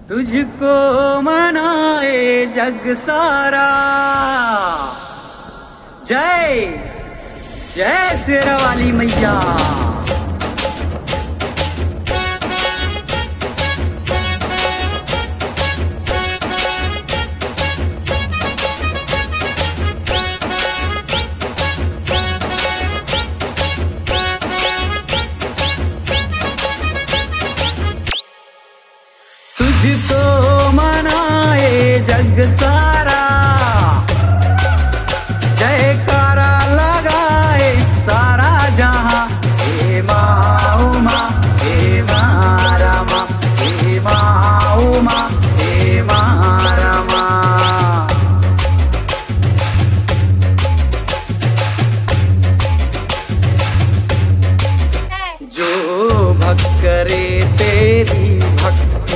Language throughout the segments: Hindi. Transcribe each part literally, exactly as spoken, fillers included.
तुझको मनाए जग सारा। जय जय शेरा वाली मैया। तुझको मनाए जग सारा, जयकारा लगाए सारा जहां। हे माँ उमा, हे माँ रमा, हे माँ उमा, हे माँ रमा। जो भक्त करे तेरी भक्ति,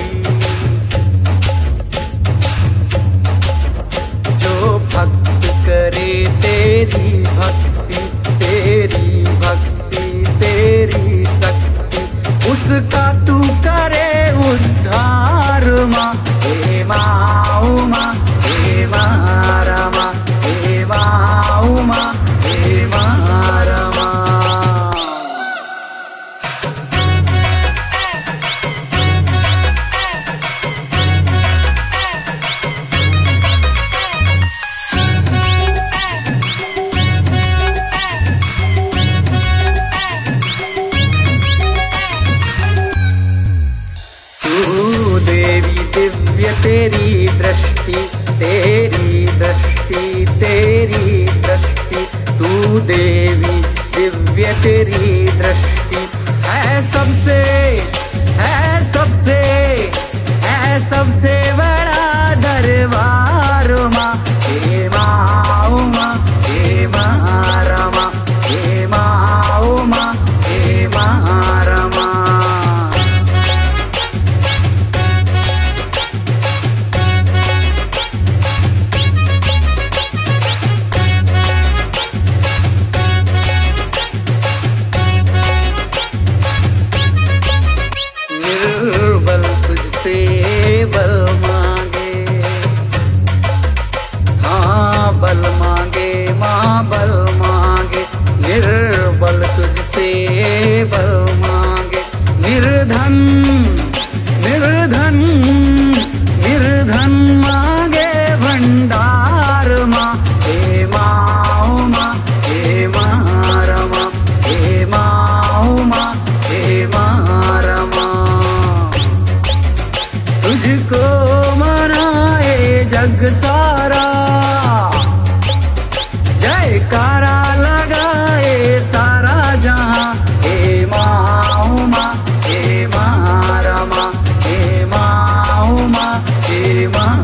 भक्त करे तेरी भक्ति, तेरी भक्ति तेरी शक्ति, उसका तू करे उद्धार माँ। हे माँ उमा, हे माँ रमा, हे माँ उमा, हे माँ रमा। देवी दिव्य तेरी दृष्टि, तेरी दृष्टि तेरी दृष्टि, तू देवी दिव्य तेरी दृष्टि है सबसे, है सबसे, है सबसे बड़ा दरबार माँ। हे माँ उमा, हे माँ रमा, हे माँ उमा, हे माँ रमा। निर्बल तुझसे बल मांगे, हाँ बल मांगे माँ बल मांगे। निर्बल तुझसे बल मांगे, निर्धन निर्धन निर्धन मांगे भंडार माँ। हे माँ उमा, हे माँ रमा, हे माँ उमा, हे माँ रमा। तुझको मनाए जग सारा, जयकारा लगाए सारा जहां। हे माँ उमा, हे माँ रमा, हे माँ उमा, हे माँ